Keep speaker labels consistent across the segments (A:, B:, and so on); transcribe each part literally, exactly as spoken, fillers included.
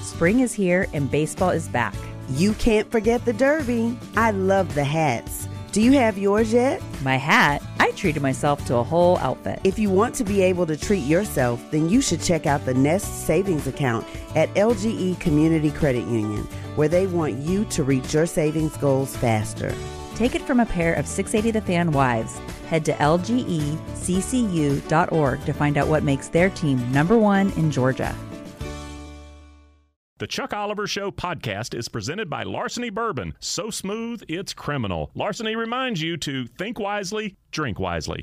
A: Spring is here and baseball is back.
B: You can't forget the Derby. I love the hats. Do you have yours yet?
A: My hat? I treated myself to a whole outfit.
B: If you want to be able to treat yourself, then you should check out the Nest Savings Account at L G E Community Credit Union, where they want you to reach your savings goals faster.
A: Take it from a pair of six eighty The Fan wives. Head to L G E C C U dot org to find out what makes their team number one in Georgia.
C: The Chuck Oliver Show podcast is presented by Larceny Bourbon. So smooth, it's criminal. Larceny reminds you to think wisely, drink wisely.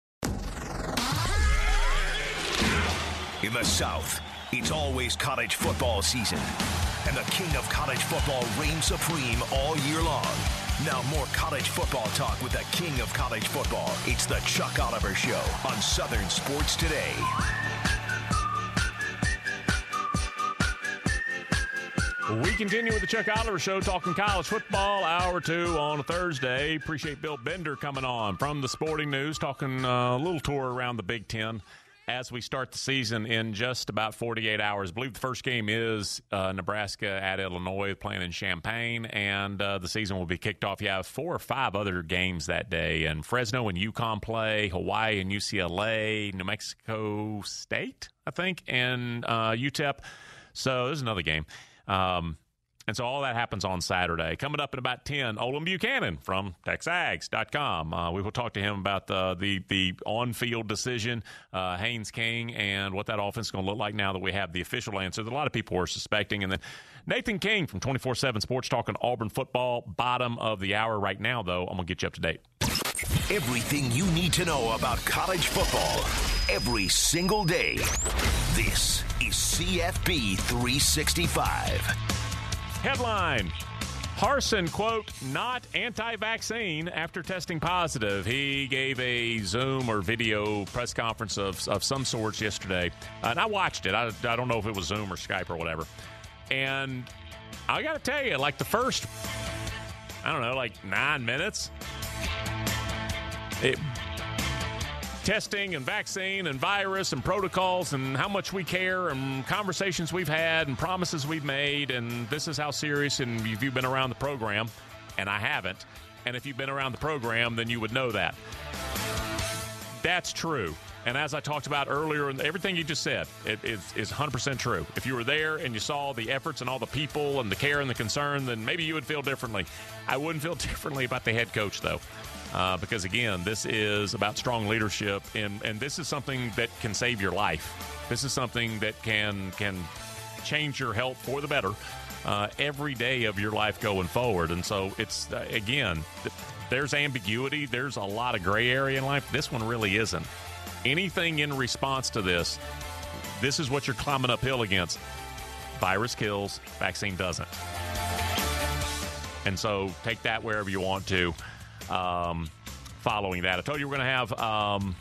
D: In the South, it's always college football season, and the king of college football reigns supreme all year long. Now more college football talk with the king of college football. It's the Chuck Oliver Show on Southern Sports Today.
C: We continue with the Chuck Oliver Show, talking college football, hour two on a Thursday. Appreciate Bill Bender coming on from the Sporting News, talking uh, a little tour around the Big Ten as we start the season in just about forty-eight hours. I believe the first game is uh, Nebraska at Illinois, playing in Champaign, and uh, the season will be kicked off. You have four or five other games that day, and Fresno and UConn play, Hawaii and U C L A, New Mexico State, I think, and uh, U T E P. So there's another game. Um, and so all that happens on Saturday. Coming up in about ten, Olin Buchanan from Texags dot com. Uh, we will talk to him about the the, the on-field decision, uh, Haynes King, and what that offense is going to look like now that we have the official answer that a lot of people were suspecting. And then Nathan King from twenty-four seven Sports talking Auburn football. Bottom of the hour right now, though. I'm going to get you up to date.
D: Everything you need to know about college football every single day. This is C F B three sixty-five.
C: Headline: Harsin, quote, not anti-vaccine after testing positive. He gave a Zoom or video press conference of, of some sorts yesterday. Uh, and I watched it. I, I don't know if it was Zoom or Skype or whatever. And I got to tell you, like the first, I don't know, like nine minutes, it, testing and vaccine and virus and protocols and how much we care and conversations we've had and promises we've made, and this is how serious, and if you've been around the program, and I haven't, and if you've been around the program, then you would know that. That's true. And as I talked about earlier, everything you just said it is, is one hundred percent true. If you were there and you saw the efforts and all the people and the care and the concern, then maybe you would feel differently. I wouldn't feel differently about the head coach, though. Uh, because, again, this is about strong leadership, and, and this is something that can save your life. This is something that can can change your health for the better uh, every day of your life going forward. And so it's, uh, again, th- there's ambiguity. There's a lot of gray area in life. This one really isn't. Anything in response to this, this is what you're climbing uphill against. Virus kills, vaccine doesn't. And so take that wherever you want to. Um, following that, I told you we're going to have um,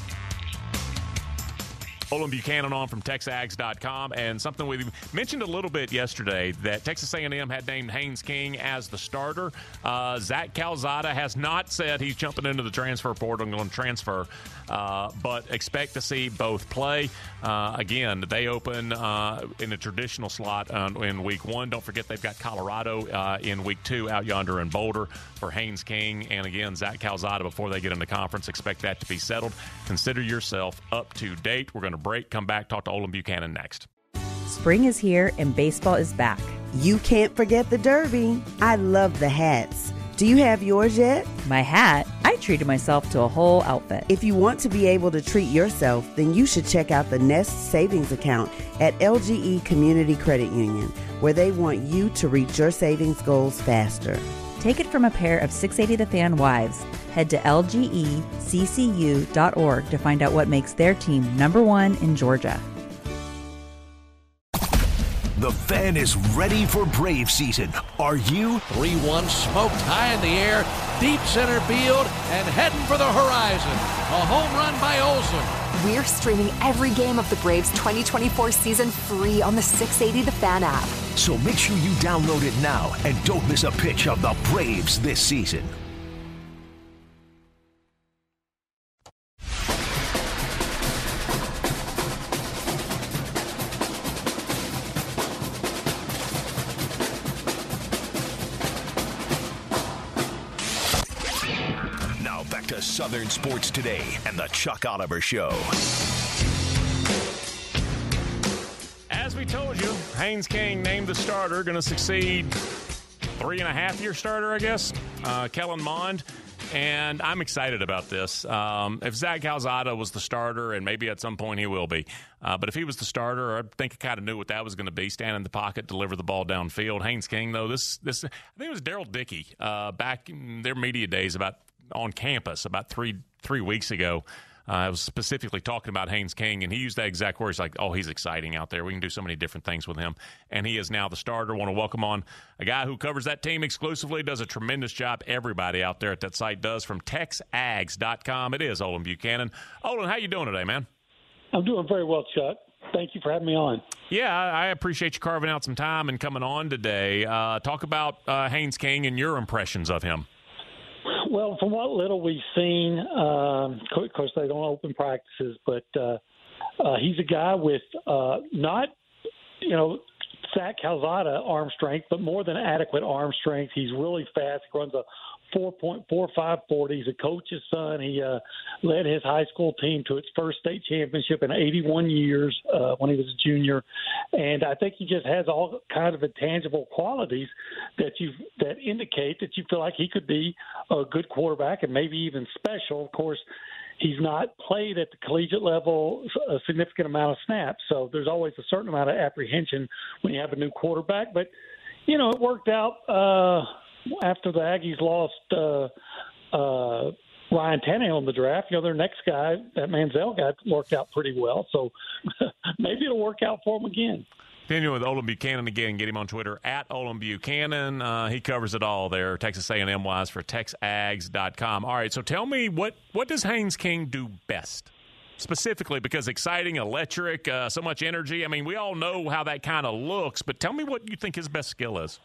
C: Olin Buchanan on from Texags dot com, and something we mentioned a little bit yesterday that Texas A and M had named Haynes King as the starter. Uh, Zach Calzada has not said he's jumping into the transfer portal and going to transfer, uh, but expect to see both play. Uh, again, they open uh, in a traditional slot uh, in week one. Don't forget they've got Colorado uh, in week two out yonder in Boulder for Haynes King. And again, Zach Calzada, before they get into conference, expect that to be settled. Consider yourself up to date. We're going to break, come back, talk to Olin Buchanan next.
A: Spring is here and baseball is back.
B: You can't forget the Derby. I love the hats. Do you have yours yet?
A: My hat? I treated myself to a whole outfit.
B: If you want to be able to treat yourself, then you should check out the Nest Savings Account at L G E Community Credit Union, where they want you to reach your savings goals faster.
A: Take it from a pair of six eighty The Fan wives. Head to L G E C C U dot org to find out what makes their team number one in Georgia.
D: The Fan is ready for Brave season. Are you?
E: three one smoked high in the air, deep center field, and heading for the horizon. A home run by Olsen.
F: We're streaming every game of the Braves twenty twenty-four season free on the six eighty The Fan app.
D: So make sure you download it now and don't miss a pitch of the Braves this season. to Southern Sports Today and the Chuck Oliver Show.
C: As we told you, Haynes King named the starter, going to succeed three and a half year starter, I guess, uh, Kellen Mond. And I'm excited about this. Um, if Zach Calzada was the starter, and maybe at some point he will be, uh, but if he was the starter, I think I kind of knew what that was going to be: stand in the pocket, deliver the ball downfield. Haynes King, though, this this I think it was Daryl Dickey uh, back in their media days about on campus about three three weeks ago. Uh, I was specifically talking about Haynes King, and he used that exact word. He's like, oh, he's exciting out there. We can do so many different things with him. And he is now the starter. Want to welcome on a guy who covers that team exclusively, does a tremendous job. Everybody out there at that site does, from Tex Ags dot com. It is Olin Buchanan. Olin, how you doing today, man?
G: I'm doing very well, Chuck. Thank you for having me on.
C: Yeah, I appreciate you carving out some time and coming on today. Uh, talk about uh, Haynes King and your impressions of him.
G: Well, from what little we've seen, um, of course, they don't open practices, but uh, uh, he's a guy with uh, not, you know, Zach Calzada arm strength, but more than adequate arm strength. He's really fast. He runs a four point four five forty. He's a coach's son. He uh, led his high school team to its first state championship in eighty-one years uh, when he was a junior. And I think he just has all kind of intangible qualities that you that indicate that you feel like he could be a good quarterback and maybe even special. Of course, he's not played at the collegiate level a significant amount of snaps, so there's always a certain amount of apprehension when you have a new quarterback. But, you know, it worked out uh, after the Aggies lost uh, uh, Ryan Tannehill in the draft. You know, their next guy, that Manziel guy, worked out pretty well, so maybe it'll work out for him again.
C: Continuing with Olin Buchanan again, get him on Twitter at Olin Buchanan. Uh, he covers it all there, Texas A and M wise, for Tex Ags dot com. All right, so tell me, what, what does Haynes King do best? Specifically, because exciting, electric, uh, so much energy. I mean, we all know how that kind of looks, but tell me what you think his best skill is.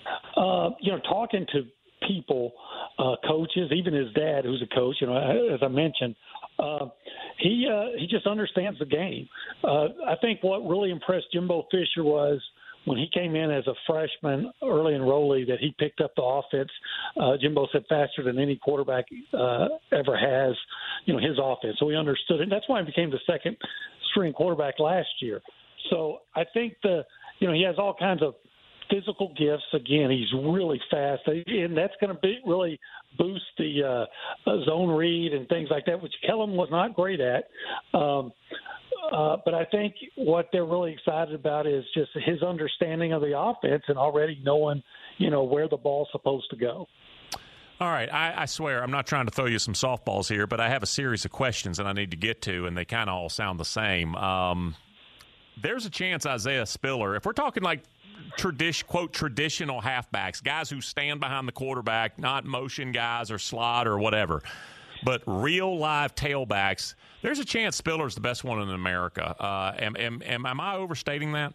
G: Uh, you know, talking to people, uh, coaches, even his dad, who's a coach, you know, as I mentioned, uh, he uh, he just understands the game. Uh, I think what really impressed Jimbo Fisher was when he came in as a freshman, early enrollee, that he picked up the offense. Uh, Jimbo said faster than any quarterback uh, ever has, you know, his offense. So he understood it. And that's why he became the second string quarterback last year. So I think the, you know, he has all kinds of physical gifts. Again, he's really fast, and that's going to be really boost the uh, zone read and things like that, which Kellen was not great at. Um, uh, but I think what they're really excited about is just his understanding of the offense and already knowing, you know, where the ball's supposed to go.
C: All right, I, I swear I'm not trying to throw you some softballs here, but I have a series of questions that I need to get to, and they kind of all sound the same. Um, there's a chance Isaiah Spiller, if we're talking like tradition, quote, traditional halfbacks, guys who stand behind the quarterback, not motion guys or slot or whatever, but real live tailbacks, there's a chance Spiller's the best one in America. Uh, am, am, am, am I overstating that?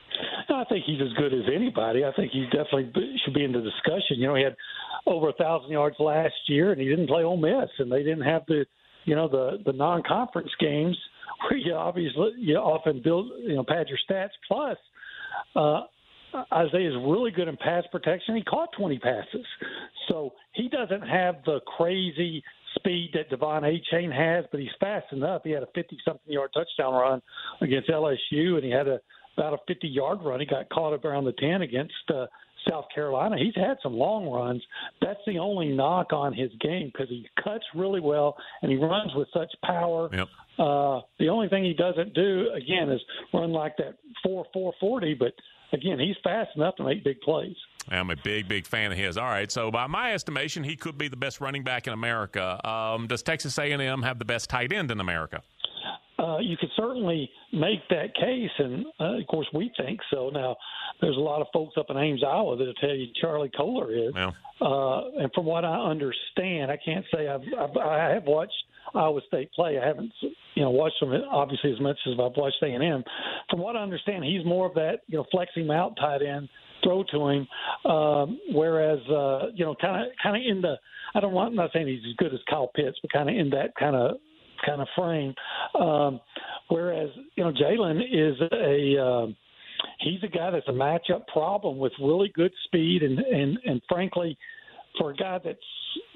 G: I think he's as good as anybody. I think he definitely should be in the discussion. You know, he had over a thousand yards last year, and he didn't play Ole Miss, and they didn't have the, you know, the the non-conference games where you obviously you often build, you know, pad your stats. Plus, uh, Isaiah is really good in pass protection. He caught twenty passes, so he doesn't have the crazy speed that Devon Achane has, but he's fast enough. He had a fifty-something yard touchdown run against L S U, and he had a about a fifty-yard run. He got caught up around the ten against uh, South Carolina. He's had some long runs. That's the only knock on his game, because he cuts really well and he runs with such power.
C: Yep.
G: Uh, the only thing he doesn't do, again, is run like that four four forty, but, again, he's fast enough to make big plays.
C: I'm a big, big fan of his. All right, so by my estimation, he could be the best running back in America. Um, does Texas A and M have the best tight end in America?
G: Uh, you could certainly make that case, and, uh, of course, we think so. Now, there's a lot of folks up in Ames, Iowa, that'll tell you Charlie Kohler is.
C: Yeah.
G: Uh, and from what I understand, I can't say I've, I've I have watched Iowa State play. I haven't, you know, watched them obviously as much as I've watched A and M. From what I understand, he's more of that, you know, flex him out tight end, throw to him. Um, whereas, uh, you know, kind of kind of in the, I don't want, I'm not saying he's as good as Kyle Pitts, but kind of in that kind of kind of frame. Um, whereas, you know, Jalen is a uh, he's a guy that's a matchup problem with really good speed, and, and, and frankly, for a guy that's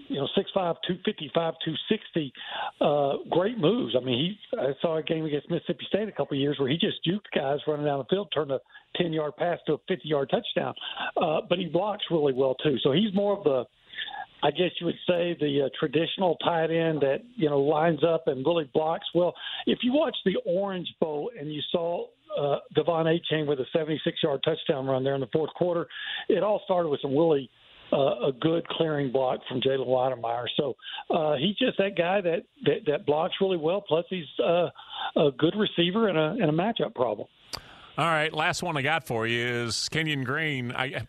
G: you know, six five, two fifty-five, two sixty, uh, great moves. I mean, he I saw a game against Mississippi State a couple of years where he just juked guys running down the field, turned a ten-yard pass to a fifty-yard touchdown. Uh, but he blocks really well, too. So he's more of the, I guess you would say, the uh, traditional tight end that, you know, lines up and really blocks well. If you watch the Orange Bowl and you saw uh, Devon Achane with a seventy-six-yard touchdown run there in the fourth quarter, it all started with some really uh, a good clearing block from Jalen Wydermyer. So uh, he's just that guy that, that, that blocks really well, plus he's uh, a good receiver and a, and a matchup problem.
C: All right, last one I got for you is Kenyon Green. I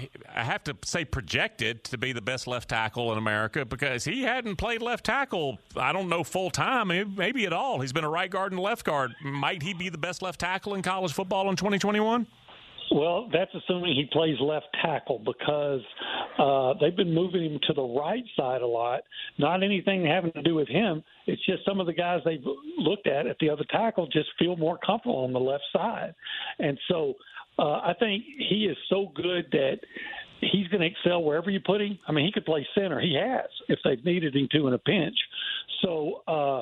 C: I have to say projected to be the best left tackle in America because he hadn't played left tackle, I don't know, full time, maybe at all. He's been a right guard and left guard. Might he be the best left tackle in college football in twenty twenty-one?
G: Well, that's assuming he plays left tackle because uh, they've been moving him to the right side a lot. Not anything having to do with him. It's just some of the guys they've looked at at the other tackle just feel more comfortable on the left side. And so uh, I think he is so good that he's going to excel wherever you put him. I mean, he could play center. He has if they've needed him to in a pinch. So uh,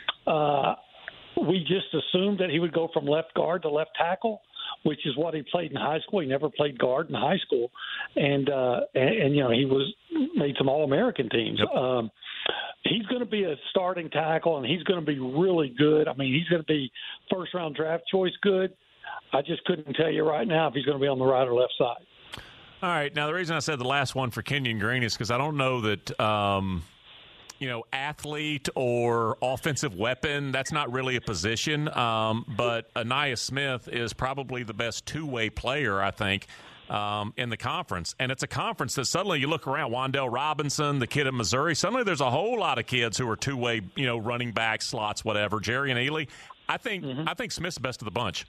G: uh, we just assumed that he would go from left guard to left tackle, which is what he played in high school. He never played guard in high school. And, uh, and, and you know, he was made some All-American teams.
C: Yep.
G: Um, he's going to be a starting tackle, and he's going to be really good. I mean, he's going to be first-round draft choice good. I just couldn't tell you right now if he's going to be on the right or left side.
C: All right. Now, the reason I said the last one for Kenyon Green is because I don't know that um, – you know, athlete or offensive weapon, that's not really a position. Um, but Ainias Smith is probably the best two-way player, I think, um, in the conference. And it's a conference that suddenly you look around, Wan'Dale Robinson, the kid at Missouri, suddenly there's a whole lot of kids who are two-way, you know, running back, slots, whatever. Jerry and Ely. I think mm-hmm. I think Smith's the best of the bunch.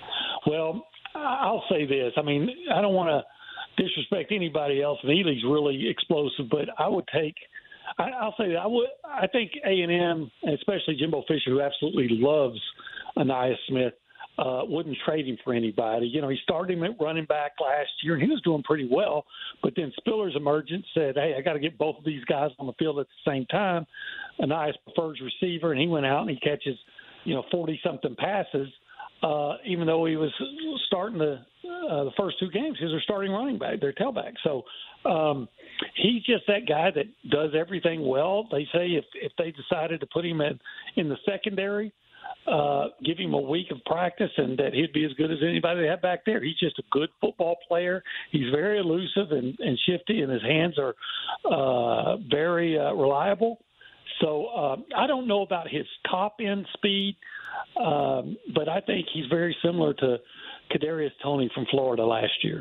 G: Well, I'll say this. I mean, I don't want to disrespect anybody else, and Ely's really explosive, but I would take – I'll say that I would. I think A and M, and especially Jimbo Fisher, who absolutely loves Ainias Smith, uh, wouldn't trade him for anybody. You know, he started him at running back last year, and he was doing pretty well. But then Spiller's emergence said, "Hey, I got to get both of these guys on the field at the same time." Ainias prefers receiver, and he went out and he catches, you know, forty-something passes. Uh, even though he was starting the uh, the first two games, he was their starting running back, their tailback. So um, he's just that guy that does everything well. They say if if they decided to put him in, in the secondary, uh, give him a week of practice, and that he'd be as good as anybody they have back there. He's just a good football player. He's very elusive and, and shifty, and his hands are uh, very uh, reliable. So uh, I don't know about his top-end speed, um, but I think he's very similar to Kadarius Toney from Florida last year.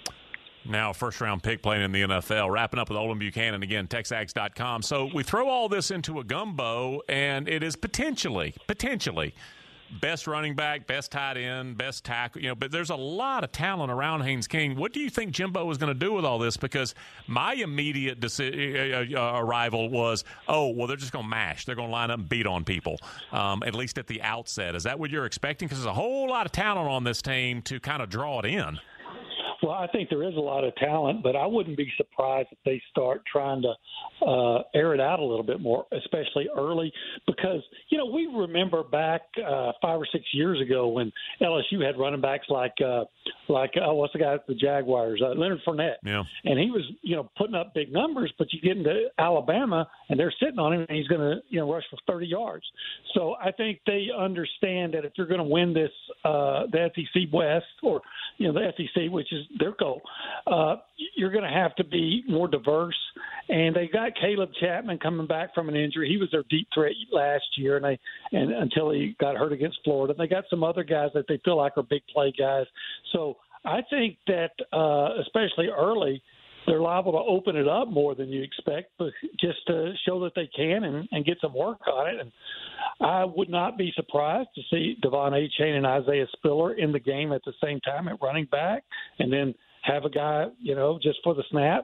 C: Now, first-round pick playing in the N F L. Wrapping up with Olin Buchanan, again, Texags dot com. So we throw all this into a gumbo, and it is potentially, potentially – best running back, best tight end, best tackle, you know, but there's a lot of talent around Haynes King. What do you think Jimbo is going to do with all this? Because my immediate deci- uh, arrival was, oh, well, they're just going to mash. They're going to line up and beat on people, um, at least at the outset. Is that what you're expecting? Because there's a whole lot of talent on this team to kind of draw it in.
G: Well, I think there is a lot of talent, but I wouldn't be surprised if they start trying to uh, air it out a little bit more, especially early, because, you know, we remember back uh, five or six years ago when L S U had running backs like, uh, like uh, what's the guy at the Jaguars, uh, Leonard Fournette.
C: Yeah.
G: And he was, you know, putting up big numbers, but you get into Alabama and they're sitting on him and he's going to, you know, rush for thirty yards. So I think they understand that if you're going to win this, uh, the S E C West, or, you know, the S E C, which is their goal, uh, you're going to have to be more diverse. And they got Caleb Chapman coming back from an injury. He was their deep threat last year, and they and until he got hurt against Florida. They got some other guys that they feel like are big play guys. So I think that uh, especially early, they're liable to open it up more than you expect, but just to show that they can and, and get some work on it. And I would not be surprised to see Devon Achane and Isaiah Spiller in the game at the same time at running back, and then have a guy, you know, just for the snap,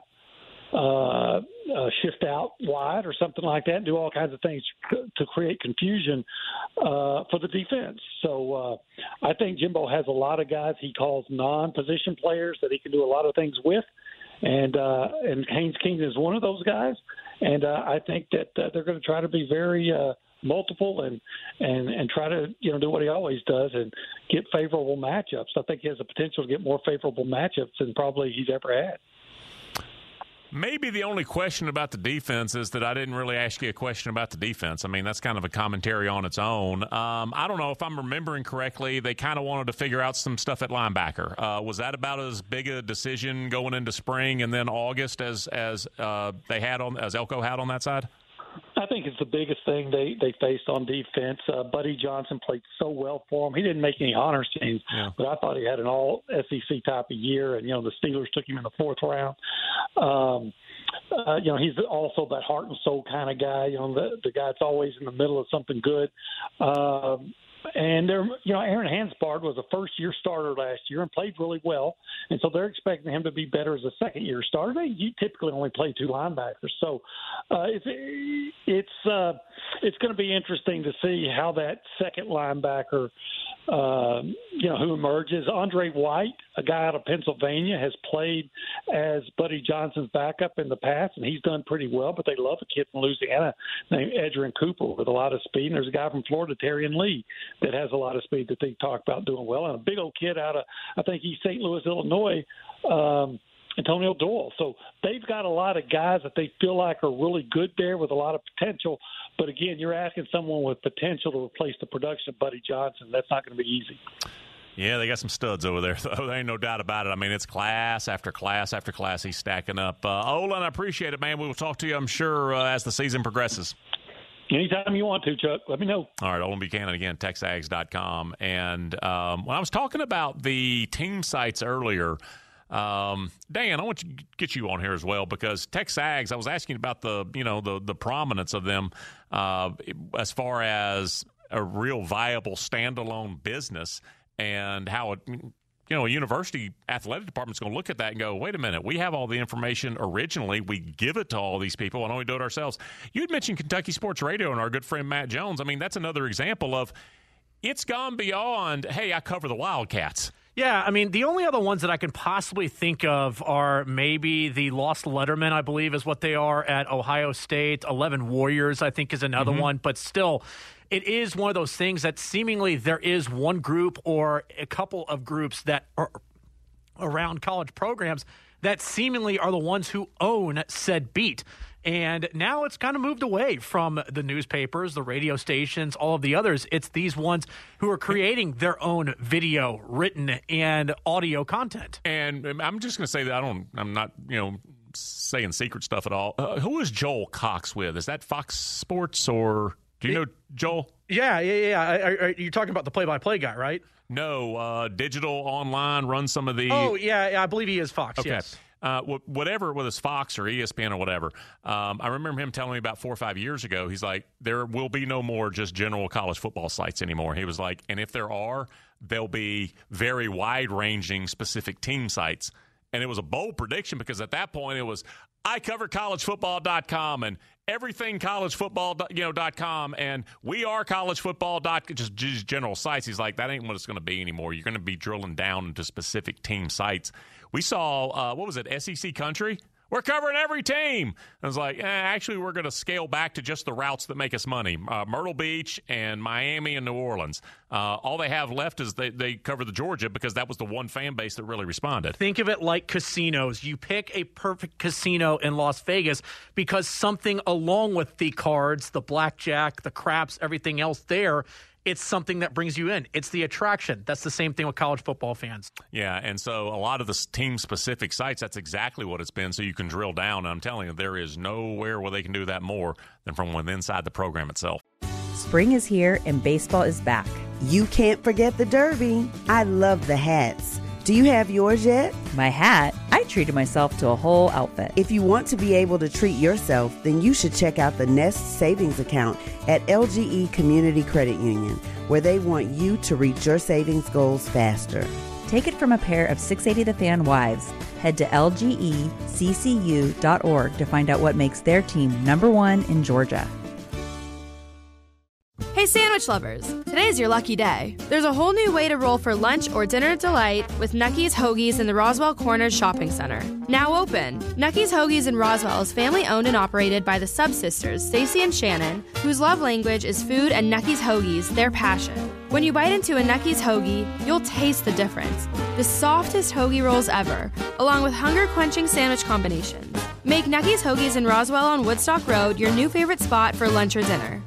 G: uh, uh, shift out wide or something like that, and do all kinds of things to create confusion uh, for the defense. So uh, I think Jimbo has a lot of guys he calls non-position players that he can do a lot of things with. And uh, and Haynes King is one of those guys. And uh, I think that uh, they're going to try to be very uh, multiple and, and, and try to, you know, do what he always does and get favorable matchups. I think he has the potential to get more favorable matchups than probably he's ever had.
C: Maybe the only question about the defense is that I didn't really ask you a question about the defense. I mean, that's kind of a commentary on its own. Um, I don't know if I'm remembering correctly. They kind of wanted to figure out some stuff at linebacker. Uh, was that about as big a decision going into spring and then August as as uh, they had on as Elko had on that side?
G: I think it's the biggest thing they, they faced on defense. Uh, Buddy Johnson played so well for him. He didn't make any honors teams, yeah. but I thought he had an all S E C type of year. And, you know, the Steelers took him in the fourth round. Um, uh, you know, he's also that heart and soul kind of guy, you know, the, the guy that's always in the middle of something good. Um, And they're, you know, Aaron Hansbard was a first-year starter last year and played really well, and so they're expecting him to be better as a second-year starter. They you typically only play two linebackers, so uh, it's it's uh, it's going to be interesting to see how that second linebacker, uh, you know, who emerges. Andre White, a guy out of Pennsylvania, has played as Buddy Johnson's backup in the past, and he's done pretty well. But they love a kid from Louisiana named Edgerrin Cooper with a lot of speed. And there's a guy from Florida, Terrion Lee, that has a lot of speed that they talk about doing well. And a big old kid out of, I think he's Saint Louis, Illinois, um, Antonio Doyle. So they've got a lot of guys that they feel like are really good there with a lot of potential. But, again, you're asking someone with potential to replace the production of Buddy Johnson. That's not going to be easy.
C: Yeah, they got some studs over there, though. There ain't no doubt about it. I mean, it's class after class after class he's stacking up. Uh, Olin, I appreciate it, man. We will talk to you, I'm sure, uh, as the season progresses.
G: Anytime you want to, Chuck, let me know.
C: All right, Olin Buchanan again, Texags dot com. And um, when I was talking about the team sites earlier, um, Dan, I want to get you on here as well because Texags, I was asking about the, you know, the the prominence of them uh, as far as a real viable standalone business and how it, you know, a university athletic department's going to look at that and go, wait a minute, we have all the information originally. We give it to all these people and only do it ourselves. You had mentioned Kentucky Sports Radio and our good friend Matt Jones. I mean, that's another example of it's gone beyond, hey, I cover the Wildcats.
H: Yeah, I mean, the only other ones that I can possibly think of are maybe the Lost Lettermen, I believe is what they are at Ohio State. eleven Warriors, I think, is another mm-hmm. one. But still, it is one of those things that seemingly there is one group or a couple of groups that are around college programs that seemingly are the ones who own said beat. And now it's kind of moved away from the newspapers, the radio stations, all of the others. It's these ones who are creating their own video, written, and audio content.
C: And I'm just going to say that I don't, I'm not, you know, saying secret stuff at all. Uh, who is Joel Cox with? Is that Fox Sports or do you know Joel?
H: Yeah, yeah, yeah. Are, are, you're talking about the play-by-play guy, right?
C: No, uh, digital, online, run some of the.
H: Oh, yeah, yeah I believe he is Fox,
C: okay.
H: Yes.
C: Uh, whatever, whether it's Fox or E S P N or whatever, um, I remember him telling me about four or five years ago, he's like, there will be no more just general college football sites anymore. He was like, and if there are, they'll be very wide-ranging specific team sites. And it was a bold prediction because at that point it was, I cover college football dot com and everything college football you know, dot com and we are college football dot com, just, just general sites. He's like, that ain't what it's going to be anymore. You're going to be drilling down into specific team sites. We saw, uh, what was it, S E C Country? We're covering every team. I was like, eh, actually, we're going to scale back to just the routes that make us money. Uh, Myrtle Beach and Miami and New Orleans. Uh, all they have left is they, they cover the Georgia because that was the one fan base that really responded.
H: Think of it like casinos. You pick a perfect casino in Las Vegas because something along with the cards, the blackjack, the craps, everything else there, it's something that brings you in. It's the attraction. That's the same thing with college football fans.
C: Yeah, and so a lot of the team-specific sites, that's exactly what it's been, so you can drill down. And I'm telling you, there is nowhere where they can do that more than from within inside the program itself.
A: Spring is here and baseball is back.
B: You can't forget the Derby. I love the hats. Do you have yours yet?
A: My hat? I treated myself to a whole outfit.
B: If you want to be able to treat yourself, then you should check out the Nest Savings Account at L G E Community Credit Union, where they want you to reach your savings goals faster.
A: Take it from a pair of six eighty The Fan wives. Head to L G E C C U dot org to find out what makes their team number one in Georgia.
I: Hey, Hey sandwich lovers, today's your lucky day. There's a whole new way to roll for lunch or dinner delight with Nucky's Hoagies in the Roswell Corners Shopping Center. Now open. Nucky's Hoagies in Roswell is family owned and operated by the Sub Sisters, Stacy and Shannon, whose love language is food and Nucky's Hoagies, their passion. When you bite into a Nucky's Hoagie, you'll taste the difference. The softest hoagie rolls ever, along with hunger-quenching sandwich combinations. Make Nucky's Hoagies in Roswell on Woodstock Road your new favorite spot for lunch or dinner.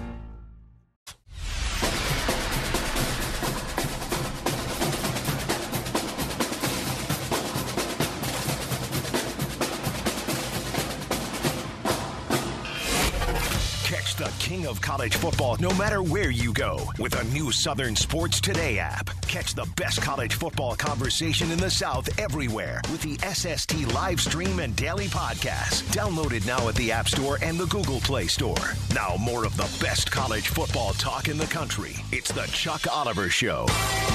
D: Catch the king of college football no matter where you go with a new Southern Sports Today app. Catch the best college football conversation in the South everywhere with the S S T live stream and daily podcast. Downloaded now at the App Store and the Google Play Store. Now more of the best college football talk in the country. It's the Chuck Oliver Show.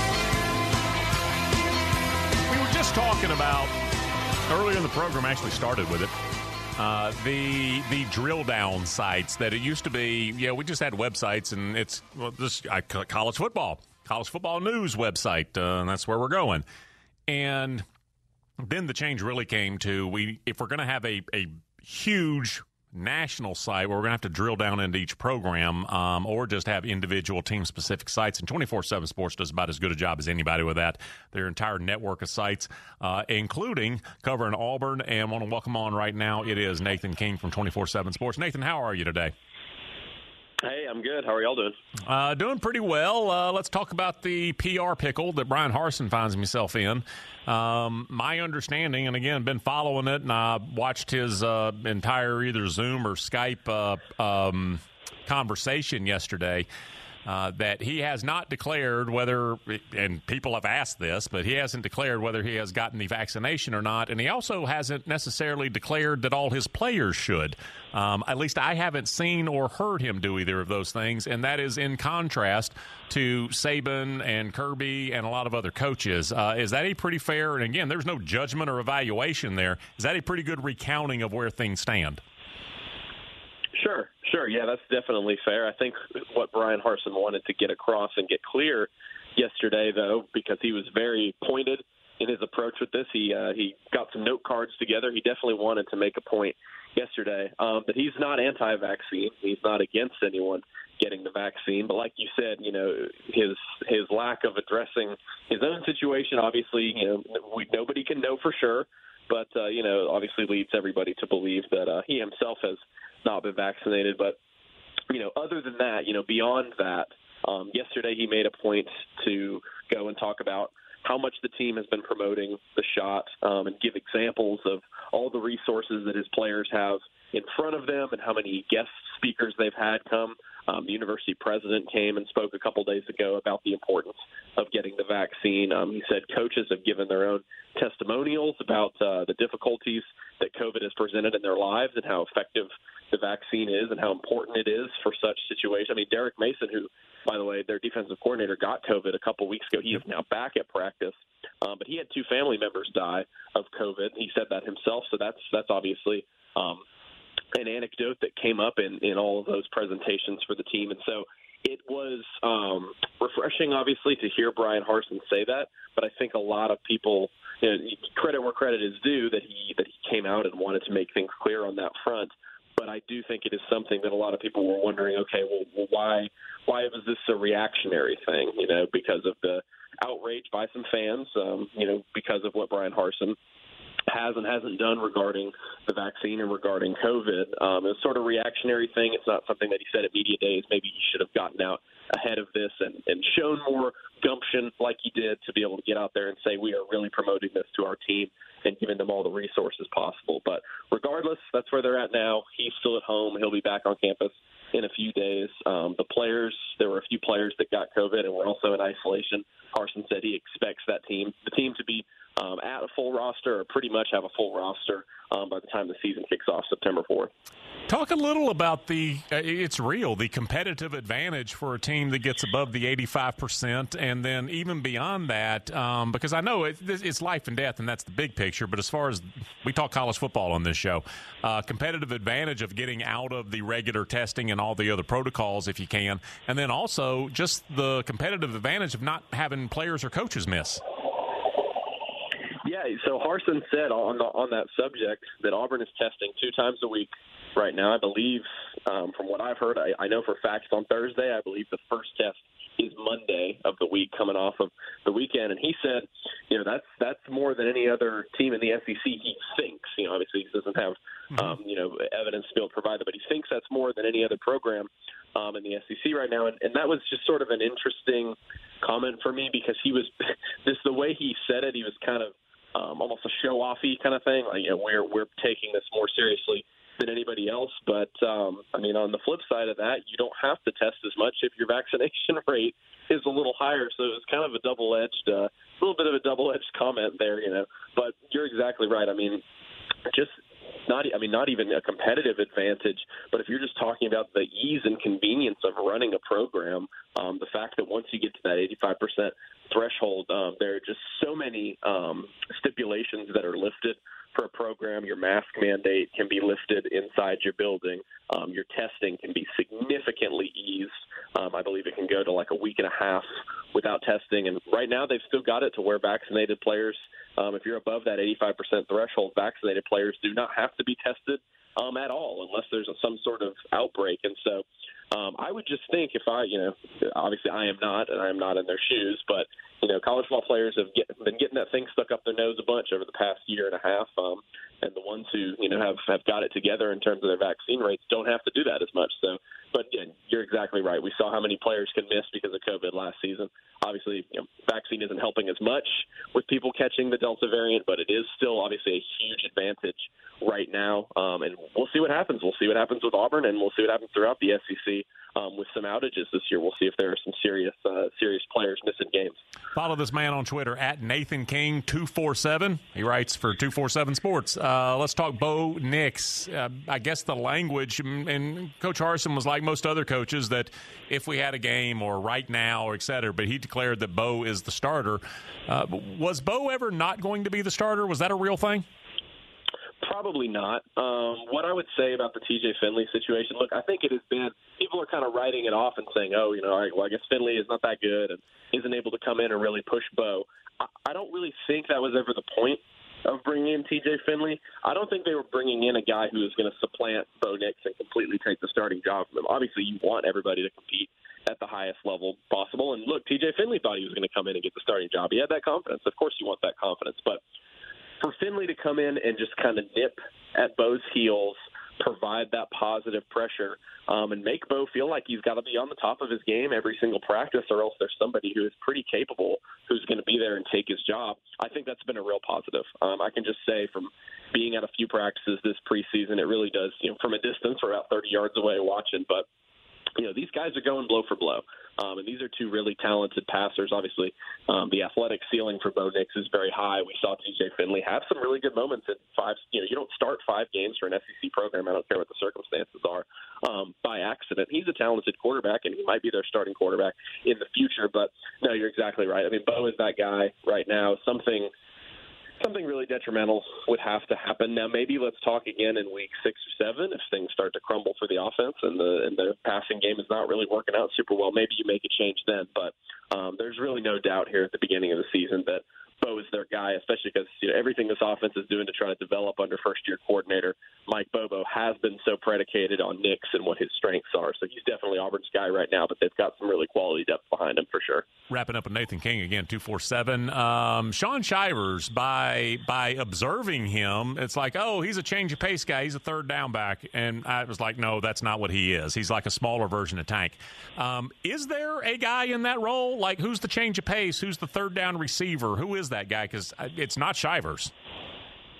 C: We were just talking about, earlier in the program, actually started with it, Uh, the the drill down sites that it used to be. Yeah, we just had websites, and it's well, this uh, college football, college football news website, uh, and that's where we're going. And then the change really came to we if we're going to have a a huge national site where we're going to have to drill down into each program, um, or just have individual team-specific sites. And twenty-four seven Sports does about as good a job as anybody with that. Their entire network of sites, uh, including covering Auburn. And I want to welcome on right now, it is Nathan King from twenty-four seven Sports. Nathan, how are you today?
J: Hey, I'm good. How are y'all doing?
C: Uh, doing pretty well. Uh, let's talk about the P R pickle that Brian Harsin finds himself in. Um, my understanding, and again, been following it, and I watched his uh, entire either Zoom or Skype uh, um, conversation yesterday, uh, that he has not declared whether, and people have asked this, but he hasn't declared whether he has gotten the vaccination or not, and he also hasn't necessarily declared that all his players should. Um, at least I haven't seen or heard him do either of those things, and that is in contrast to Saban and Kirby and a lot of other coaches. Uh, is that a pretty fair, and again, there's no judgment or evaluation there, is that a pretty good recounting of where things stand?
J: Sure, sure. Yeah, that's definitely fair. I think what Brian Harsin wanted to get across and get clear yesterday, though, because he was very pointed in his approach with this, he uh, he got some note cards together. He definitely wanted to make a point yesterday um, that he's not anti-vaccine. He's not against anyone getting the vaccine. But like you said, you know, his his lack of addressing his own situation, obviously, you know, we, nobody can know for sure. But, uh, you know, obviously leads everybody to believe that uh, he himself has not been vaccinated. But, you know, other than that, you know, beyond that, um, yesterday he made a point to go and talk about how much the team has been promoting the shot um, and give examples of all the resources that his players have in front of them and how many guest speakers they've had come. Um, the university president came and spoke a couple days ago about the importance of getting the vaccine. Um, he said coaches have given their own testimonials about uh, the difficulties that COVID has presented in their lives and how effective the vaccine is and how important it is for such situations. I mean, Derek Mason, who, by the way, their defensive coordinator, got COVID a couple weeks ago. He is now back at practice, um, but he had two family members die of COVID. He said that himself, so that's that's obviously um, an anecdote that came up in, in all of those presentations for the team. And so it was um, refreshing, obviously, to hear Brian Harsin say that, but I think a lot of people, you know, credit where credit is due, that he that he came out and wanted to make things clear on that front. But I do think it is something that a lot of people were wondering, okay, well, well why why was this a reactionary thing, you know, because of the outrage by some fans, um, you know, because of what Brian Harsin has and hasn't done regarding the vaccine and regarding COVID. Um, it's sort of a reactionary thing. It's not something that he said at media days. Maybe he should have gotten out ahead of this and, and shown more gumption like he did to be able to get out there and say we are really promoting this to our team and giving them all the resources possible. But regardless, that's where they're at now. He's still at home. He'll be back on campus in a few days. Um, the players, there were a few players that got COVID and were also in isolation. Harsin said he expects that team, the team to be um, at a full roster or pretty much have a full roster um, by the time the season kicks off September fourth.
C: Talk a little about the, uh, it's real, the competitive advantage for a team that gets above the eighty-five percent, and then even beyond that, um, because I know it, it's life and death, and that's the big picture, but as far as we talk college football on this show, uh, competitive advantage of getting out of the regular testing and all the other protocols if you can, and then also just the competitive advantage of not having players or coaches miss.
J: Yeah, so Harsin said on the, on that subject that Auburn is testing two times a week right now. I believe, um, from what I've heard, I, I know for facts on Thursday, I believe the first test is Monday of the week coming off of the weekend. And he said, you know, that's that's more than any other team in the S E C, he thinks. You know, obviously he doesn't have, um, you know, evidence to be able to provide that, but he thinks that's more than any other program um, in the S E C right now. And, and that was just sort of an interesting comment for me because he was just the way he said it, he was kind of um, almost a show-offy kind of thing. Like, you know, we're, we're taking this more seriously than anybody else. But, um, I mean, on the flip side of that, you don't have to test as much if your vaccination rate is a little higher. So it's kind of a double-edged, a uh, little bit of a double-edged comment there, you know. But you're exactly right. I mean, just not, I mean, not even a competitive advantage, but if you're just talking about the ease and convenience of running a program, um, the fact that once you get to that eighty-five percent threshold, um, there are just so many um, stipulations that are lifted for a program. Your mask mandate can be lifted inside your building. Um, your testing can be significantly eased. Um, I believe it can go to like a week and a half without testing. And right now they've still got it to where vaccinated players, um, if you're above that eighty-five percent threshold, vaccinated players do not have to be tested um, at all unless there's a, some sort of outbreak. And so um, I would just think if I, you know, obviously I am not, and I am not in their shoes, but, you know, college football players have get, been getting that thing stuck up their nose a bunch over the past year and a half. Um, and the ones who, you know, have, have got it together in terms of their vaccine rates don't have to do that as much. So, but again, you're exactly right. We saw how many players can miss because of COVID last season. Obviously, you know, vaccine isn't helping as much with people catching the Delta variant, but it is still obviously a huge advantage right now. Um, and we'll see what happens. We'll see what happens with Auburn, and we'll see what happens throughout the S E C um, with some outages this year. We'll see if there are some serious, uh, serious players missing games.
C: Follow this man on Twitter at Nathan King two forty-seven. He writes for two forty-seven Sports. Uh, let's talk Bo Nix. Uh, I guess the language, and Coach Harsin was like most other coaches, that if we had a game or right now or et cetera, but he declared that Bo is the starter. Uh, was Bo ever not going to be the starter? Was that a real thing?
J: Probably not. Um, what I would say about the T J Finley situation, look, I think it has been, people are kind of writing it off and saying, oh, you know, all right, well, I guess Finley is not that good and isn't able to come in and really push Bo. I, I don't really think that was ever the point of bringing in T J Finley. I don't think they were bringing in a guy who was going to supplant Bo Nix and completely take the starting job from him. Obviously, you want everybody to compete at the highest level possible. And look, T J Finley thought he was going to come in and get the starting job. He had that confidence. Of course you want that confidence. But for Finley to come in and just kind of nip at Bo's heels, provide that positive pressure, um, and make Bo feel like he's got to be on the top of his game every single practice, or else there's somebody who is pretty capable who's going to be there and take his job. I think that's been a real positive. Um, I can just say from being at a few practices this preseason, it really does, you know, from a distance, we're about thirty yards away watching, but you know, these guys are going blow for blow. Um, and these are two really talented passers. Obviously, um, the athletic ceiling for Bo Nix is very high. We saw T J Finley have some really good moments in five. You know, you don't start five games for an S E C program. I don't care what the circumstances are, um, by accident. He's a talented quarterback, and he might be their starting quarterback in the future. But, no, you're exactly right. I mean, Bo is that guy right now. Something – Something really detrimental would have to happen. Now, maybe let's talk again in week six or seven if things start to crumble for the offense and the and the passing game is not really working out super well. Maybe you make a change then. But um, there's really no doubt here at the beginning of the season that Bo is their guy, especially because you know, everything this offense is doing to try to develop under first-year coordinator Mike Bobo has been so predicated on Nix and what his strengths are. So he's definitely Auburn's guy right now, but they've got some really quality depth behind him for sure.
C: Wrapping up with Nathan King again, two forty-seven. Um, Shaun Shivers, by by observing him, it's like, oh, he's a change of pace guy. He's a third down back. And I was like, no, that's not what he is. He's like a smaller version of Tank. Um, is there a guy in that role? Like, who's the change of pace? Who's the third down receiver? Who is that guy? Because it's not Shivers.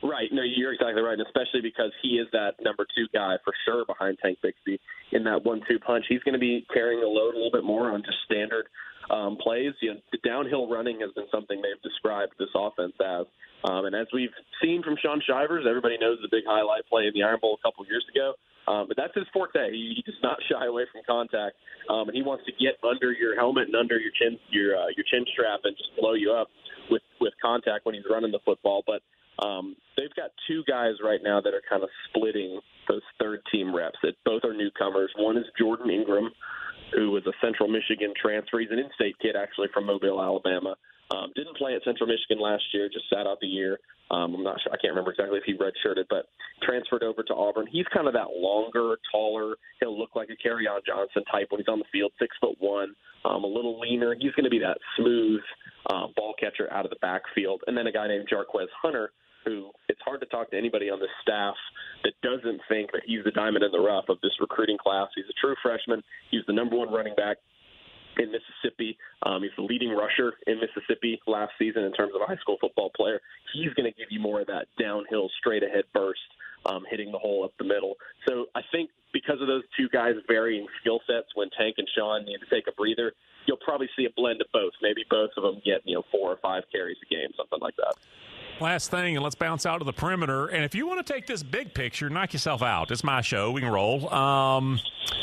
J: Right. No, you're exactly right, and especially because he is that number two guy for sure behind Tank Bixby in that one two punch. He's going to be carrying the load a little bit more on just standard um, plays. You know, the downhill running has been something they've described this offense as. Um, and as we've seen from Shaun Shivers, everybody knows the big highlight play in the Iron Bowl a couple years ago. Um, but that's his forte. He, he does not shy away from contact, um, and he wants to get under your helmet and under your chin, your uh, your chin strap, and just blow you up with with contact when he's running the football. But um, they've got two guys right now that are kind of splitting those third team reps. That both are newcomers. One is Jordan Ingram, who was a Central Michigan transfer. He's an in-state kid actually from Mobile, Alabama. Um, didn't play at Central Michigan last year, just sat out the year. Um, I'm not sure. I can't remember exactly if he redshirted, but transferred over to Auburn. He's kind of that longer, taller. He'll look like a Kerryon Johnson type when he's on the field, six foot one, um, a little leaner. He's going to be that smooth uh, ball catcher out of the backfield. And then a guy named Jarquez Hunter, who it's hard to talk to anybody on this staff that doesn't think that he's the diamond in the rough of this recruiting class. He's a true freshman. He's the number one running back in Mississippi. Um, he's the leading rusher in Mississippi last season in terms of a high school football player. He's going to give you more of that downhill, straight-ahead burst, um, hitting the hole up the middle. So I think because of those two guys' varying skill sets, when Tank and Shaun need to take a breather, you'll probably see a blend of both. Maybe both of them get, you know, four or five carries a game, something like that.
C: Last thing, and let's bounce out to the perimeter. And if you want to take this big picture, knock yourself out. It's my show. We can roll. Um,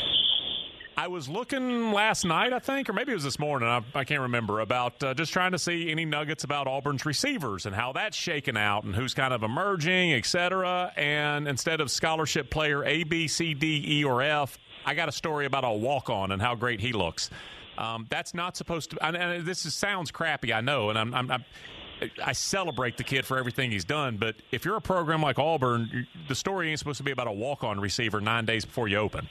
C: I was looking last night, I think, or maybe it was this morning, I, I can't remember, about uh, just trying to see any nuggets about Auburn's receivers and how that's shaken out and who's kind of emerging, et cetera. And instead of scholarship player A, B, C, D, E, or F, I got a story about a walk-on and how great he looks. Um, that's not supposed to – and this is, sounds crappy, I know, and I'm, I'm, I'm I celebrate the kid for everything he's done, but if you're a program like Auburn, the story ain't supposed to be about a walk-on receiver nine days before you open.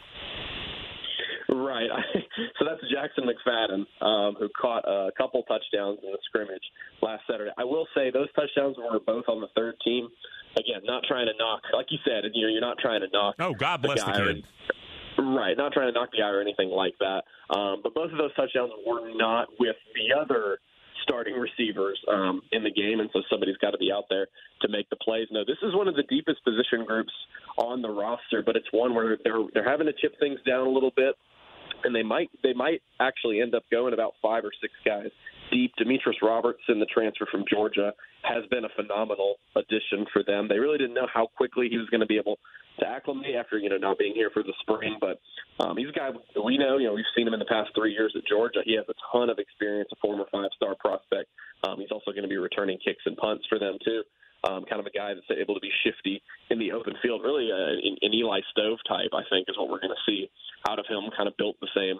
J: Right. So that's Jackson McFadden, um, who caught a couple touchdowns in the scrimmage last Saturday. I will say those touchdowns were both on the third team. Again, not trying to knock, like you said, you know, you're not trying to knock.
C: Oh, God bless the, the kid.
J: Or, right. Not trying to knock the guy or anything like that. Um, but both of those touchdowns were not with the other starting receivers um, in the game, and so somebody's got to be out there to make the plays. No, this is one of the deepest position groups on the roster, but it's one where they're they're having to chip things down a little bit. And they might they might actually end up going about five or six guys deep. Demetrius Robertson, the transfer from Georgia, has been a phenomenal addition for them. They really didn't know how quickly he was going to be able to acclimate after, you know, not being here for the spring. But um, he's a guy we know. You know, we've seen him in the past three years at Georgia. He has a ton of experience, a former five-star prospect. Um, he's also going to be returning kicks and punts for them, too. Um, kind of a guy that's able to be shifty in the open field. Really uh, an, an Eli Stove type, I think, is what we're going to see out of him, kind of built the same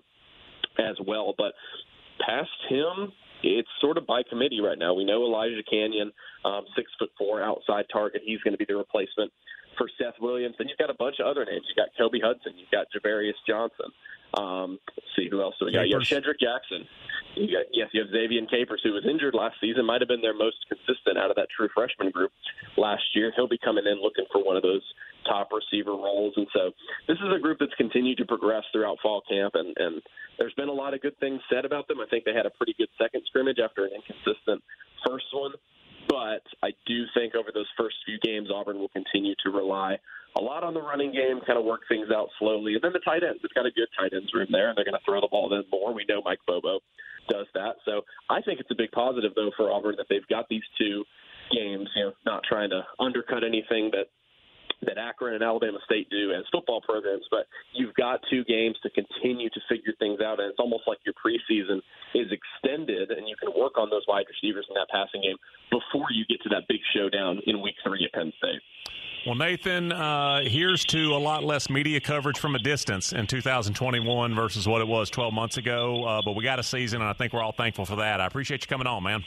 J: as well. But past him, it's sort of by committee right now. We know Elijah Canyon, um, six foot four outside target. He's going to be the replacement for Seth Williams. And you've got a bunch of other names. You've got Kobe Hudson. You've got Javarius Johnson. Um, let's see, who else do we got? You have Shedrick Jackson. You got, yes, you have Xavier Capers, who was injured last season, might have been their most consistent out of that true freshman group last year. He'll be coming in looking for one of those top receiver roles. And so this is a group that's continued to progress throughout fall camp, and, and there's been a lot of good things said about them. I think they had a pretty good second scrimmage after an inconsistent first one. But I do think over those first few games, Auburn will continue to rely a lot on the running game, kind of work things out slowly. And then the tight ends. It's got a good tight ends room there, and they're going to throw the ball then more. We know Mike Bobo does that. So I think it's a big positive, though, for Auburn that they've got these two games, you know, not trying to undercut anything that that Akron and Alabama State do as football programs, but you've got two games to continue to figure things out, and it's almost like your preseason is extended, and you can work on those wide receivers in that passing game before you get to that big showdown in week three at Penn State.
C: Well, Nathan, uh, here's to a lot less media coverage from a distance in two thousand twenty-one versus what it was twelve months ago, uh, but we got a season, and I think we're all thankful for that. I appreciate you coming on, man.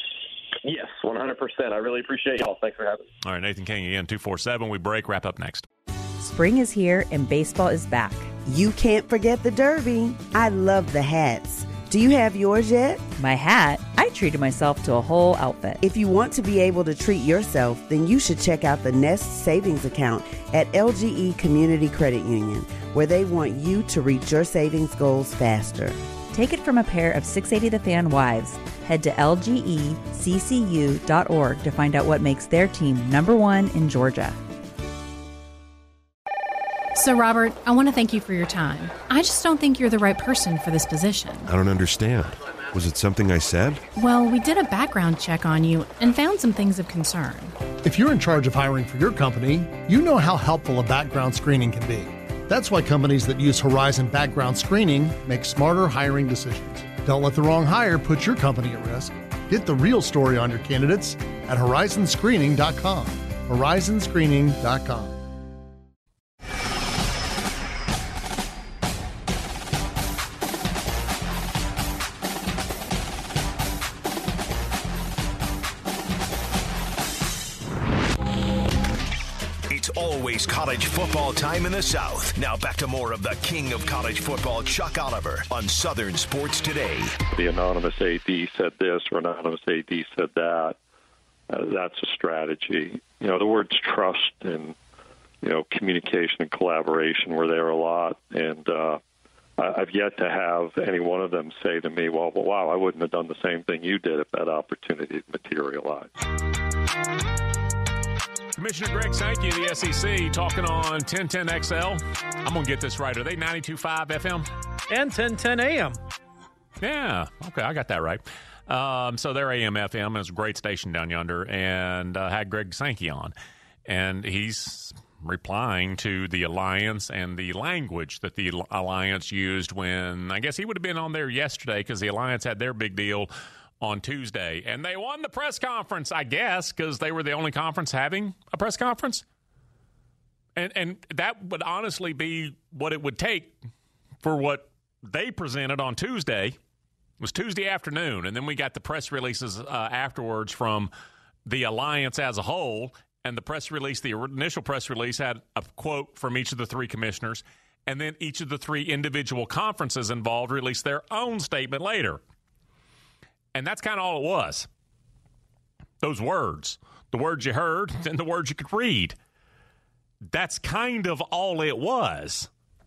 J: Yes, one hundred percent. I really appreciate y'all. Thanks for having me.
C: All right, Nathan King again, two four seven. We break. Wrap up next.
A: Spring is here and baseball is back.
B: You can't forget the Derby. I love the hats. Do you have yours yet?
A: My hat? I treated myself to a whole outfit.
B: If you want to be able to treat yourself, then you should check out the Nest Savings Account at L G E Community Credit Union, where they want you to reach your savings goals faster.
A: Take it from a pair of six eighty The Fan wives. Head to L G E C C U dot org to find out what makes their team number one in Georgia.
K: So, Robert, I want to thank you for your time. I just don't think you're the right person for this position.
L: I don't understand. Was it something I said?
K: Well, we did a background check on you and found some things of concern.
M: If you're in charge of hiring for your company, you know how helpful a background screening can be. That's why companies that use Horizon Background Screening make smarter hiring decisions. Don't let the wrong hire put your company at risk. Get the real story on your candidates at horizon screening dot com. horizon screening dot com.
D: Always college football time in the South. Now back to more of the king of college football, Chuck Oliver, on Southern Sports Today.
N: The anonymous A D said this or anonymous A D said that. Uh, that's a strategy. You know, the words trust and, you know, communication and collaboration were there a lot. And uh, I've yet to have any one of them say to me, well, well, wow, I wouldn't have done the same thing you did if that opportunity materialized.
C: Commissioner Greg Sankey of the S E C talking on ten ten X L. I'm going to get this right. Are they ninety-two point five F M?
H: And ten ten A M.
C: Yeah. Okay, I got that right. Um, so they're A M F M. It's a great station down yonder. And uh, had Greg Sankey on. And he's replying to the Alliance and the language that the Alliance used when, I guess he would have been on there yesterday because the Alliance had their big deal on Tuesday, and they won the press conference, I guess, because they were the only conference having a press conference. And and that would honestly be what it would take for what they presented on Tuesday. It was Tuesday afternoon, and then we got the press releases uh, afterwards from the Alliance as a whole, and the press release, the initial press release had a quote from each of the three commissioners, and then each of the three individual conferences involved released their own statement later. And that's kind of all it was. Those words, the words you heard and the words you could read. That's kind of all it was.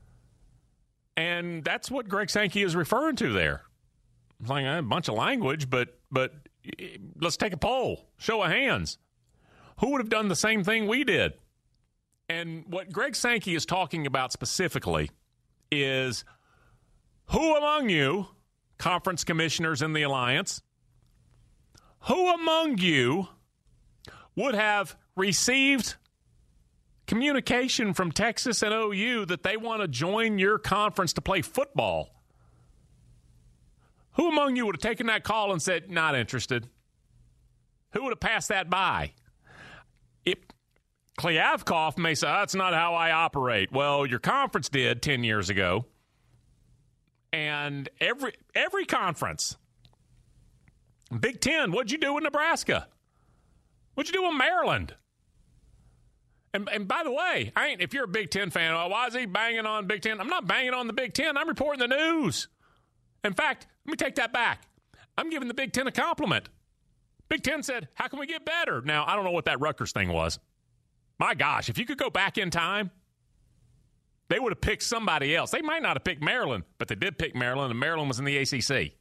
C: And that's what Greg Sankey is referring to there. It's like a bunch of language, but but let's take a poll. Show of hands. Who would have done the same thing we did? And what Greg Sankey is talking about specifically is who among you, conference commissioners in the Alliance, who among you would have received communication from Texas and O U that they want to join your conference to play football? Who among you would have taken that call and said, not interested? Who would have passed that by? It, Kliavkoff may say, that's not how I operate. Well, your conference did ten years ago. And every every conference, Big Ten, what'd you do in Nebraska? What'd you do in Maryland? And and by the way, I ain't, if you're a Big Ten fan, oh, why is he banging on Big Ten? I'm not banging on the Big Ten. I'm reporting the news. In fact, let me take that back. I'm giving the Big Ten a compliment. Big Ten said, how can we get better? Now, I don't know what that Rutgers thing was. My gosh, if you could go back in time, they would have picked somebody else. They might not have picked Maryland, but they did pick Maryland, and Maryland was in the A C C.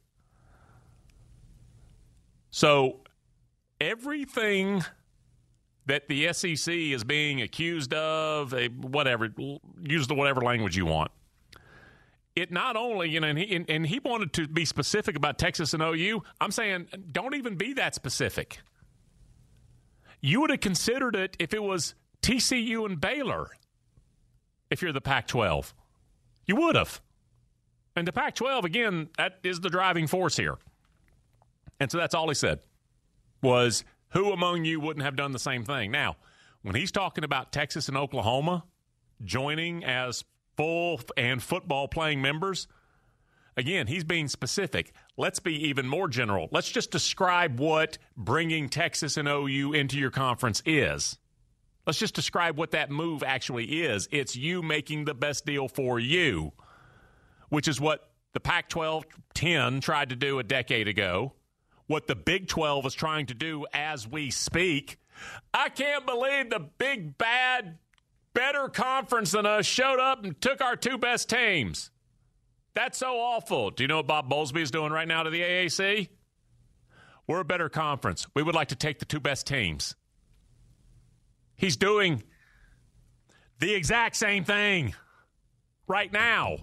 C: So everything that the S E C is being accused of, whatever, use the whatever language you want. It not only, you know, and he, and he wanted to be specific about Texas and O U. I'm saying don't even be that specific. You would have considered it if it was T C U and Baylor. If you're the Pac twelve, you would have. And the Pac twelve, again, that is the driving force here. And so that's all he said was, who among you wouldn't have done the same thing? Now, when he's talking about Texas and Oklahoma joining as full and football playing members, again, he's being specific. Let's be even more general. Let's just describe what bringing Texas and O U into your conference is. Let's just describe what that move actually is. It's you making the best deal for you, which is what the Pac twelve ten tried to do a decade ago, what the Big twelve is trying to do as we speak. I can't believe the big, bad, better conference than us showed up and took our two best teams. That's so awful. Do you know what Bob Bowlesby is doing right now to the A A C? we're a better conference. We would like to take the two best teams. He's doing the exact same thing right now.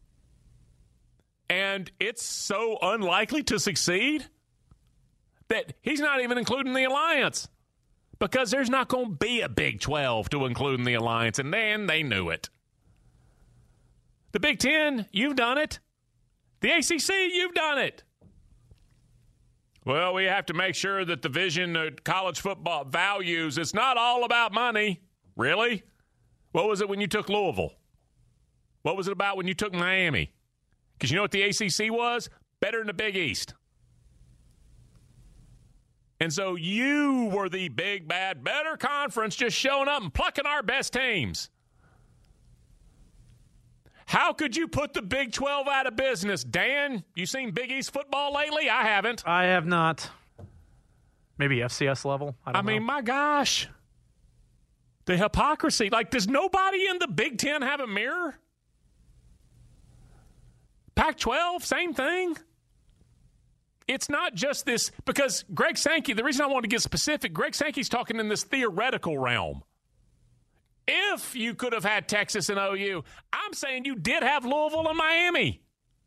C: And it's so unlikely to succeed that he's not even including the alliance because there's not going to be a Big twelve to include in the alliance, and then they knew it. The Big Ten, you've done it. The A C C, you've done it. Well, we have to make sure that the vision of college football values, it's not all about money. Really? What was it when you took Louisville? What was it about when you took Miami? Because you know what the A C C was? Better than the Big East. And so you were the big, bad, better conference just showing up and plucking our best teams. How could you put the Big twelve out of business? Dan, you seen Big East football lately? I haven't.
H: I have not. Maybe F C S level? I don't
C: I mean,
H: know.
C: my gosh. The hypocrisy. Like, does nobody in the Big Ten have a mirror? Pac twelve, same thing. It's not just this, because Greg Sankey, the reason I want to get specific, Greg Sankey's talking in this theoretical realm. If you could have had Texas and O U, I'm saying you did have Louisville and Miami.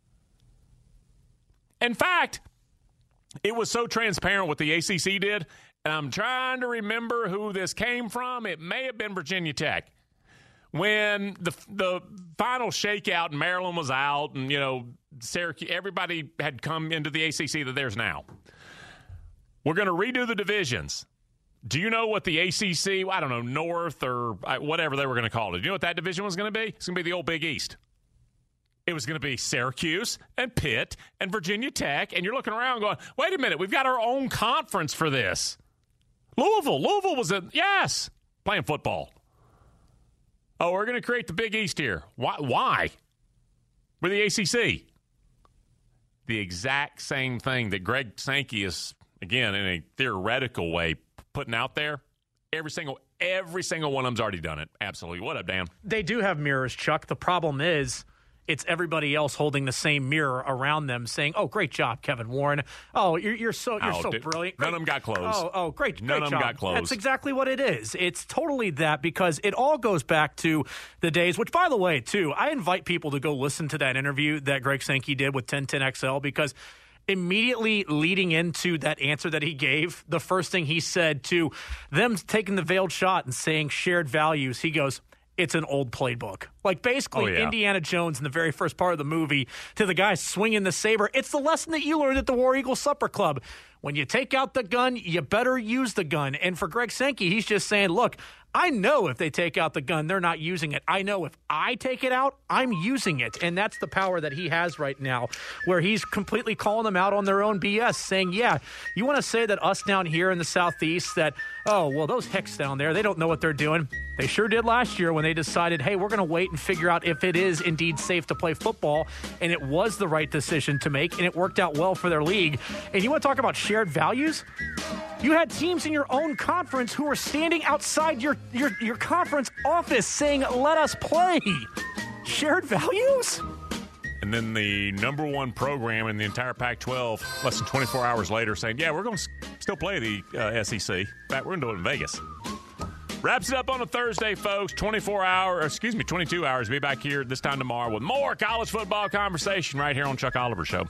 C: In fact, it was so transparent what the A C C did, and I'm trying to remember who this came from. It may have been Virginia Tech. When the the final shakeout and Maryland was out and, you know, Syracuse, everybody had come into the A C C that there's now. We're going to redo the divisions. Do you know what the A C C, I don't know, North or whatever they were going to call it? Do you know what that division was going to be? It's going to be the old Big East. It was going to be Syracuse and Pitt and Virginia Tech, and you're looking around going, wait a minute, we've got our own conference for this. Louisville. Louisville was a, yes, playing football. Oh, we're going to create the Big East here. Why? Why? We're the A C C. The exact same thing that Greg Sankey is, again, in a theoretical way, putting out there. Every single every single one of them's already done it. Absolutely. What up, Dan?
H: They do have mirrors, Chuck. The problem is it's everybody else holding the same mirror around them saying, oh, great job, Kevin Warren. Oh, you're, you're so you're
C: oh,
H: so
C: dude,
H: brilliant.
C: None
H: Great.
C: of them got clothes.
H: Oh, oh, great,
C: None
H: great
C: of
H: job.
C: them got clothes.
H: That's exactly what it is. It's totally that, because it all goes back to the days, which, by the way, too, I invite people to go listen to that interview that Greg Sankey did with ten ten X L, because immediately leading into that answer that he gave, the first thing he said to them taking the veiled shot and saying shared values, he goes, it's an old playbook. Like, basically,
C: oh, yeah.
H: Indiana Jones in the very first part of the movie to the guy swinging the saber. It's the lesson that you learned at the War Eagle Supper Club. When you take out the gun, you better use the gun. And for Greg Sankey, he's just saying, look, I know if they take out the gun, they're not using it. I know if I take it out, I'm using it. And that's the power that he has right now, where he's completely calling them out on their own B S, saying, yeah, you want to say that us down here in the Southeast that, oh, well, those hicks down there, they don't know what they're doing. They sure did last year when they decided, hey, we're going to wait and figure out if it is indeed safe to play football. And it was the right decision to make, and it worked out well for their league. And you want to talk about shared values? You had teams in your own conference who were standing outside your, your, your conference office saying, let us play. Shared values?
C: And then the number one program in the entire Pac twelve, less than twenty-four hours later, saying, yeah, we're going to still play the uh, S E C. In fact, we're going to do it in Vegas. Wraps it up on a Thursday, folks. twenty-four hours, excuse me, twenty-two hours. Be back here this time tomorrow with more college football conversation right here on Chuck Oliver Show.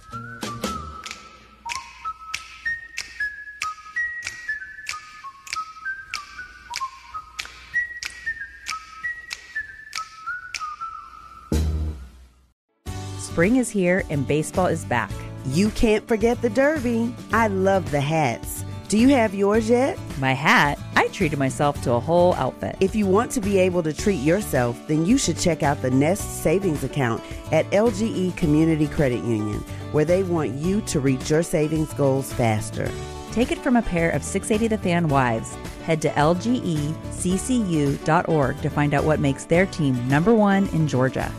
A: Spring is here and baseball is back.
B: You can't forget the Derby. I love the hats. Do you have yours yet?
A: My hat? I treated myself to a whole outfit.
B: If you want to be able to treat yourself, then you should check out the Nest Savings Account at L G E Community Credit Union, where they want you to reach your savings goals faster.
A: Take it from a pair of six eighty The Fan wives. Head to L G E C C U dot org to find out what makes their team number one in Georgia.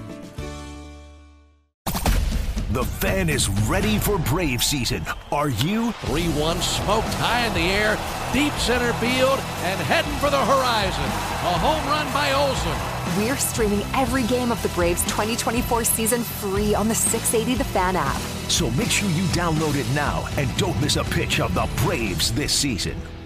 D: The Fan is ready for Brave season. Are you?
E: three one smoked high in the air, deep center field, and heading for the horizon. A home run by Olsen.
F: We're streaming every game of the Braves twenty twenty-four season free on the six eighty The Fan app.
D: So make sure you download it now and don't miss a pitch of the Braves this season.